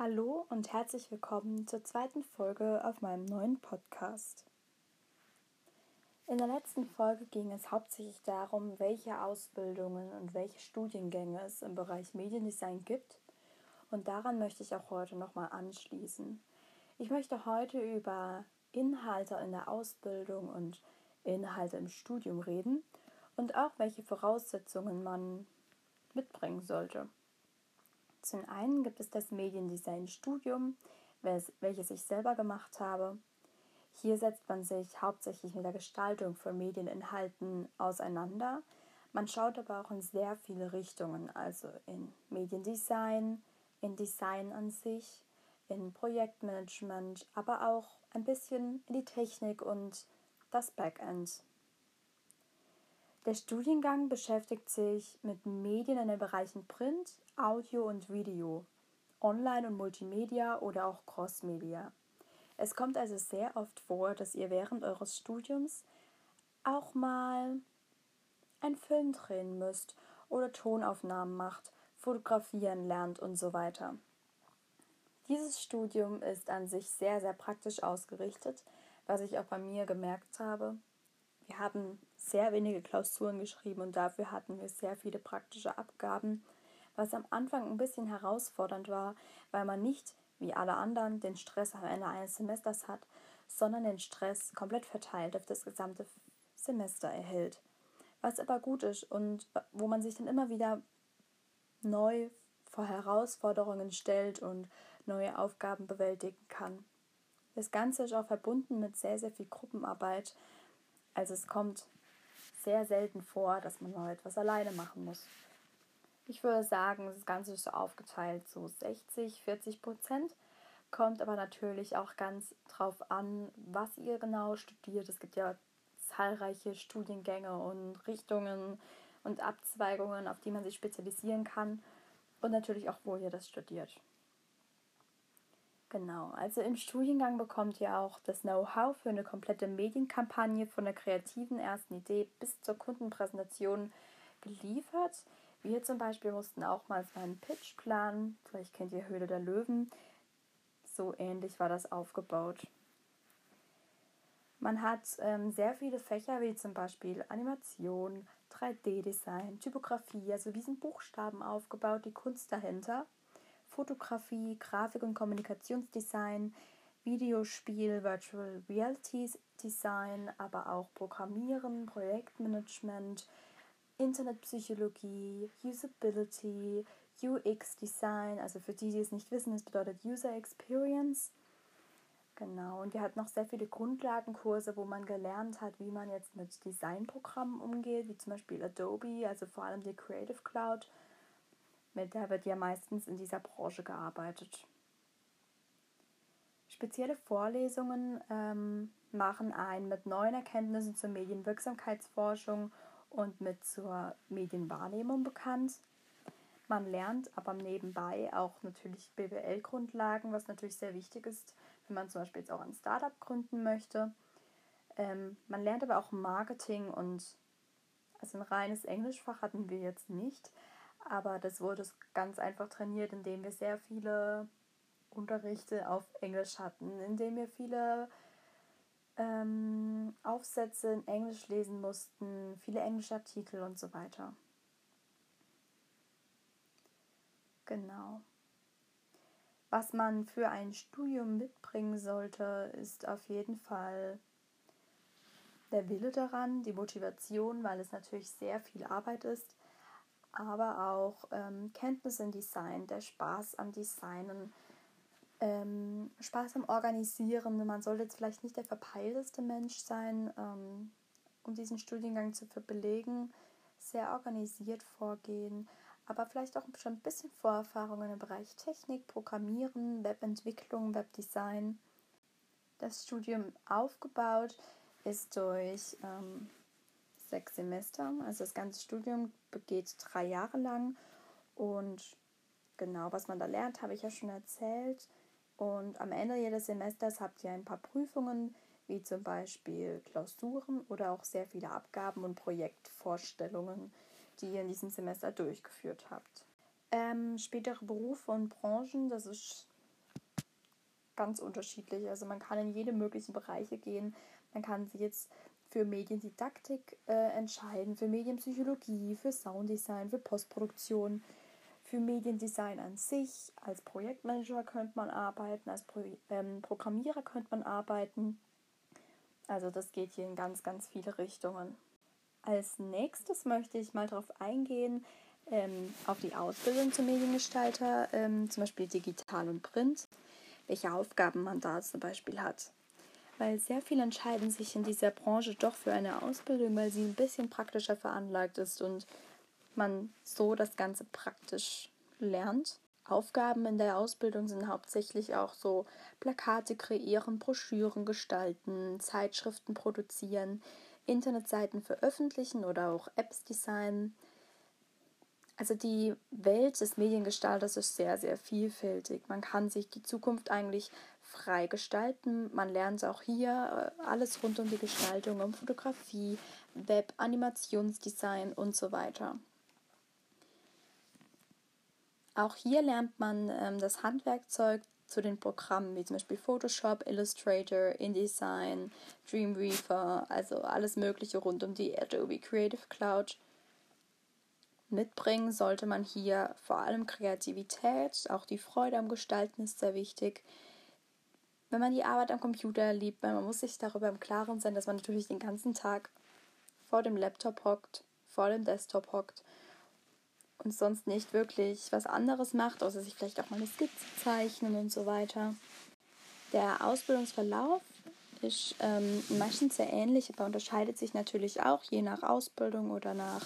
Hallo und herzlich willkommen zur zweiten Folge auf meinem neuen Podcast. In der letzten Folge ging es hauptsächlich darum, welche Ausbildungen und welche Studiengänge es im Bereich Mediendesign gibt, und daran möchte ich auch heute nochmal anschließen. Ich möchte heute über Inhalte in der Ausbildung und Inhalte im Studium reden und auch welche Voraussetzungen man mitbringen sollte. Zum einen gibt es das Mediendesign-Studium, welches ich selber gemacht habe. Hier setzt man sich hauptsächlich mit der Gestaltung von Medieninhalten auseinander. Man schaut aber auch in sehr viele Richtungen, also in Mediendesign, in Design an sich, in Projektmanagement, aber auch ein bisschen in die Technik und das Backend. Der Studiengang beschäftigt sich mit Medien in den Bereichen Print, Audio und Video, Online und Multimedia oder auch Crossmedia. Es kommt also sehr oft vor, dass ihr während eures Studiums auch mal einen Film drehen müsst oder Tonaufnahmen macht, fotografieren lernt und so weiter. Dieses Studium ist an sich sehr, sehr praktisch ausgerichtet, was ich auch bei mir gemerkt habe. Wir haben sehr wenige Klausuren geschrieben und dafür hatten wir sehr viele praktische Abgaben, was am Anfang ein bisschen herausfordernd war, weil man nicht, wie alle anderen, den Stress am Ende eines Semesters hat, sondern den Stress komplett verteilt auf das gesamte Semester erhält. Was aber gut ist und wo man sich dann immer wieder neu vor Herausforderungen stellt und neue Aufgaben bewältigen kann. Das Ganze ist auch verbunden mit sehr, sehr viel Gruppenarbeit. Also es kommt sehr selten vor, dass man mal etwas alleine machen muss. Ich würde sagen, das Ganze ist so aufgeteilt, so 60-40%, kommt aber natürlich auch ganz drauf an, was ihr genau studiert. Es gibt ja zahlreiche Studiengänge und Richtungen und Abzweigungen, auf die man sich spezialisieren kann, und natürlich auch, wo ihr das studiert. Genau, also im Studiengang bekommt ihr auch das Know-how für eine komplette Medienkampagne von der kreativen ersten Idee bis zur Kundenpräsentation geliefert. Wir zum Beispiel mussten auch mal so einen Pitch planen, vielleicht kennt ihr Höhle der Löwen, so ähnlich war das aufgebaut. Man hat sehr viele Fächer wie zum Beispiel Animation, 3D-Design, Typografie, also wie sind Buchstaben aufgebaut, die Kunst dahinter. Fotografie, Grafik- und Kommunikationsdesign, Videospiel, Virtual Reality Design, aber auch Programmieren, Projektmanagement, Internetpsychologie, Usability, UX Design, also für die es nicht wissen, das bedeutet User Experience. Genau, und wir hatten noch sehr viele Grundlagenkurse, wo man gelernt hat, wie man jetzt mit Designprogrammen umgeht, wie zum Beispiel Adobe, also vor allem die Creative Cloud. Mit der wird ja meistens in dieser Branche gearbeitet. Spezielle Vorlesungen machen einen mit neuen Erkenntnissen zur Medienwirksamkeitsforschung und mit zur Medienwahrnehmung bekannt. Man lernt aber nebenbei auch natürlich BWL-Grundlagen, was natürlich sehr wichtig ist, wenn man zum Beispiel jetzt auch ein Startup gründen möchte. Man lernt aber auch Marketing, und also ein reines Englischfach hatten wir jetzt nicht. Aber das wurde ganz einfach trainiert, indem wir sehr viele Unterrichte auf Englisch hatten, indem wir viele Aufsätze in Englisch lesen mussten, viele englische Artikel und so weiter. Genau. Was man für ein Studium mitbringen sollte, ist auf jeden Fall der Wille daran, die Motivation, weil es natürlich sehr viel Arbeit ist, aber auch Kenntnisse im Design, der Spaß am Designen, Spaß am Organisieren. Man sollte jetzt vielleicht nicht der verpeilteste Mensch sein, um diesen Studiengang zu belegen, sehr organisiert vorgehen, aber vielleicht auch schon ein bisschen Vorerfahrungen im Bereich Technik, Programmieren, Webentwicklung, Webdesign. Das Studium aufgebaut ist durch 6 Semester, also das ganze Studium geht 3 Jahre lang, und genau, was man da lernt, habe ich ja schon erzählt. Und am Ende jedes Semesters habt ihr ein paar Prüfungen, wie zum Beispiel Klausuren oder auch sehr viele Abgaben und Projektvorstellungen, die ihr in diesem Semester durchgeführt habt. Spätere Berufe und Branchen, das ist ganz unterschiedlich. Also man kann in jede möglichen Bereiche gehen. Man kann sich jetzt für Mediendidaktik entscheiden, für Medienpsychologie, für Sounddesign, für Postproduktion, für Mediendesign an sich. Als Projektmanager könnte man arbeiten, als Programmierer könnte man arbeiten. Also das geht hier in ganz, ganz viele Richtungen. Als nächstes möchte ich mal darauf eingehen, auf die Ausbildung zum Mediengestalter, zum Beispiel digital und print, welche Aufgaben man da zum Beispiel hat. Weil sehr viele entscheiden sich in dieser Branche doch für eine Ausbildung, weil sie ein bisschen praktischer veranlagt ist und man so das Ganze praktisch lernt. Aufgaben in der Ausbildung sind hauptsächlich auch so Plakate kreieren, Broschüren gestalten, Zeitschriften produzieren, Internetseiten veröffentlichen oder auch Apps designen. Also die Welt des Mediengestalters ist sehr, sehr vielfältig. Man kann sich die Zukunft eigentlich frei gestalten. Man lernt auch hier alles rund um die Gestaltung, um Fotografie, Web, Animationsdesign und so weiter. Auch hier lernt man das Handwerkzeug zu den Programmen, wie zum Beispiel Photoshop, Illustrator, InDesign, Dreamweaver, also alles Mögliche rund um die Adobe Creative Cloud. Mitbringen sollte man hier vor allem Kreativität, auch die Freude am Gestalten ist sehr wichtig. Wenn man die Arbeit am Computer liebt, man muss sich darüber im Klaren sein, dass man natürlich den ganzen Tag vor dem Laptop hockt, vor dem Desktop hockt und sonst nicht wirklich was anderes macht, außer sich vielleicht auch mal eine Skizze zeichnen und so weiter. Der Ausbildungsverlauf ist meistens sehr ähnlich, aber unterscheidet sich natürlich auch je nach Ausbildung oder nach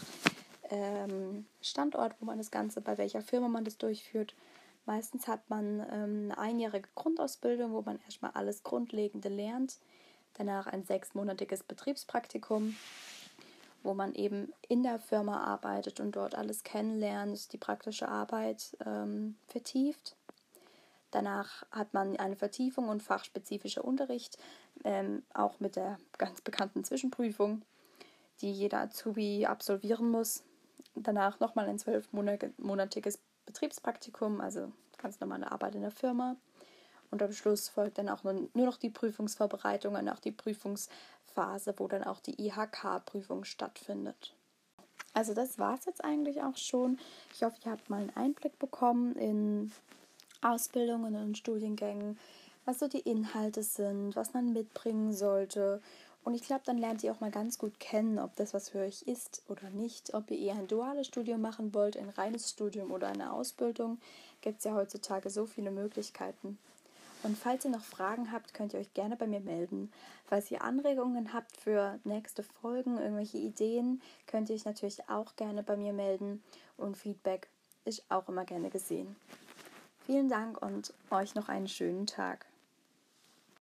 Standort, wo man das Ganze, bei welcher Firma man das durchführt. Meistens hat man eine einjährige Grundausbildung, wo man erstmal alles Grundlegende lernt. Danach ein 6-monatiges Betriebspraktikum, wo man eben in der Firma arbeitet und dort alles kennenlernt, die praktische Arbeit vertieft. Danach hat man eine Vertiefung und fachspezifischer Unterricht, auch mit der ganz bekannten Zwischenprüfung, die jeder Azubi absolvieren muss. Danach nochmal ein 12-monatiges Betriebspraktikum, also ganz normale Arbeit in der Firma. Und am Schluss folgt dann auch nur noch die Prüfungsvorbereitung und auch die Prüfungsphase, wo dann auch die IHK-Prüfung stattfindet. Also das war es jetzt eigentlich auch schon. Ich hoffe, ihr habt mal einen Einblick bekommen in Ausbildungen und Studiengängen, was so die Inhalte sind, was man mitbringen sollte. Und ich glaube, dann lernt ihr auch mal ganz gut kennen, ob das was für euch ist oder nicht. Ob ihr eher ein duales Studium machen wollt, ein reines Studium oder eine Ausbildung. Gibt es ja heutzutage so viele Möglichkeiten. Und falls ihr noch Fragen habt, könnt ihr euch gerne bei mir melden. Falls ihr Anregungen habt für nächste Folgen, irgendwelche Ideen, könnt ihr euch natürlich auch gerne bei mir melden. Und Feedback ist auch immer gerne gesehen. Vielen Dank und euch noch einen schönen Tag.